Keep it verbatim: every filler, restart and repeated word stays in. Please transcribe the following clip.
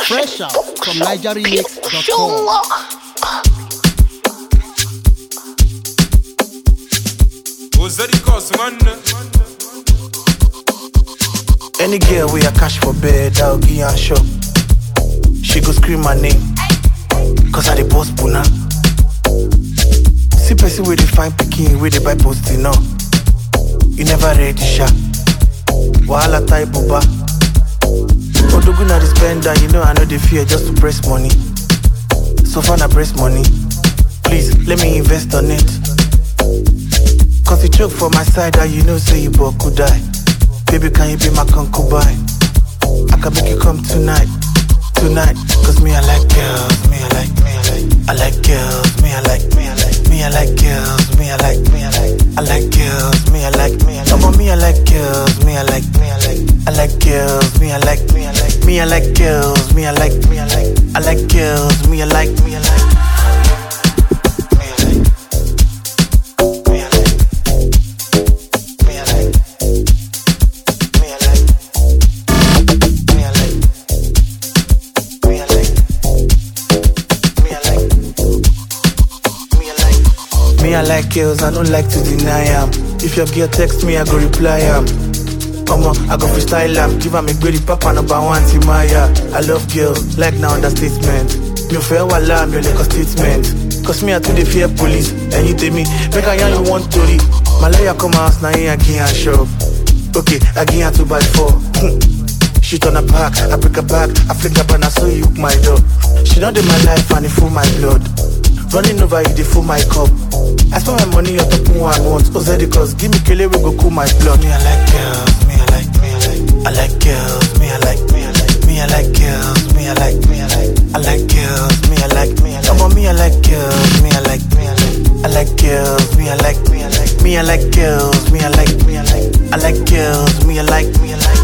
Fresh out from niger remix dot com. Any girl we a cash for bed, I'll give her a shop. She go scream my name, cause I the boss puna. See person with the fine picking, with the buy posting no. You never ready sha. Wahala type buba. Odogu na the spender, you know I know the fear just to press money. So far na press money. Please let me invest on it. Cause you choke for my side, that you know say you both could die. Baby, can you be my concubine? I can make you come tonight, tonight. Cause me, I like girls, me, I like, me, I like, I like girls, me, I like, me, I like, me, I like girls, me, I like, me, I like, I like girls, me, I like, me, I like. Come on, me, I like girls, me, I like, me, I like, I like girls, me, I like, me, I like, me, I like girls, me, I like, me, I like, I like girls, me, I like, me, I like. I like girls, I don't like to deny am. If your girl text me, I go reply am. Come on, I go freestyle am. Give am a greedy papa number one, Timaya. I love girls, like now understatement. Me fair wala, me like a statement. Cause me I to the fear police, and you tell me, make I yarn you one story. My lawyer come house, now I give her shop. Okay, I give her two by four. She turn her back, I break her back, I flick up and I saw you hook my door. She don't do my life and it full my blood. Running over you, they full my cup. I spend my money on top of one once. Ozedi cause give me kele, we go cool my blood. Me I like girls, me I like, me I like, I like girls, me I like, me I like, me I like girls, me I like, me I like, I like girls, me I like, me I like. Come on, me I like girls, me I like, me I like, I like girls, me I like, me I like, me I like girls, me I like, me I like, I like girls, me I like, me I like.